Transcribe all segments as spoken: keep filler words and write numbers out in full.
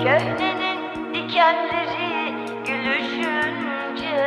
Köhnenin dikenleri gülüşünce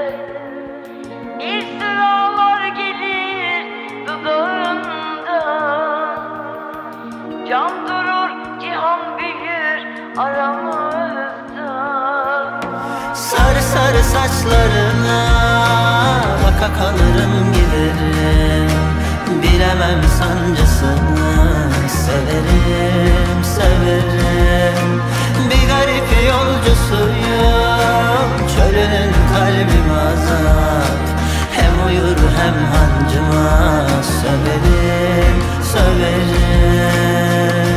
bir sıralar gelir dudağımdan. Can durur, cihan büyür aramızda. Sarı sarı saçlarına baka kalırım giderim. Bilemem sancısını, severim severim. Bir garip yolcusuyum, çölünün kalbim azat. Hem uyur hem hancıma söverim söverim.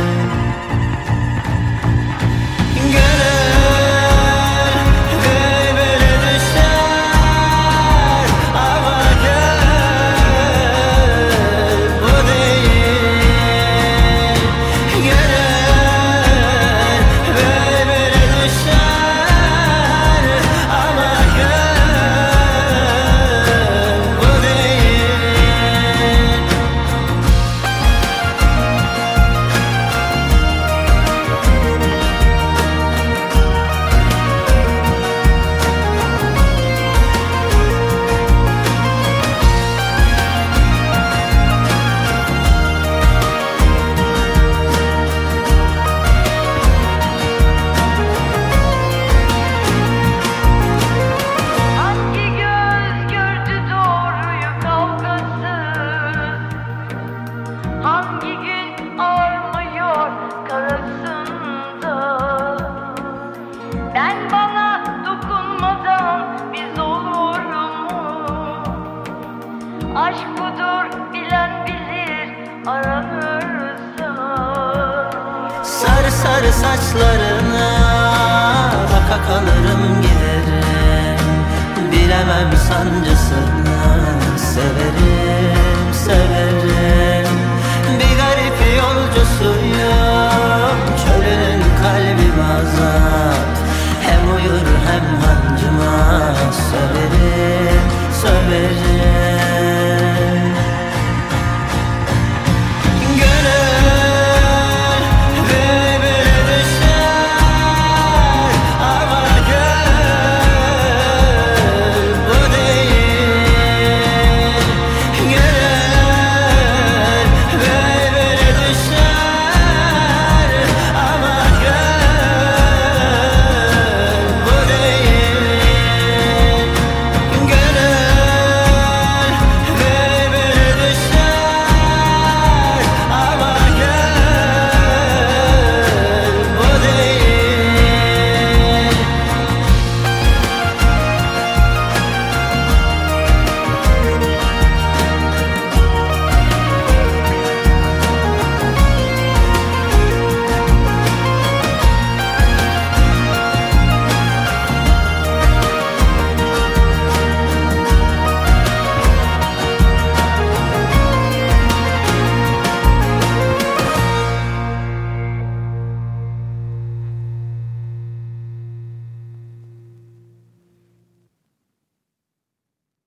Hangi gün ağarmıyor karasında? Ben bana dokunmadan biz olur mu? Aşk budur, bilen bilir aranırsa. Sarı sarı saçlarına baka kalırım giderim. Bilemem sancısını, severim severim. Bir garip yolcusuyum, çölünün kalbim azat. Hem uyur hem hancıma söverim söverim.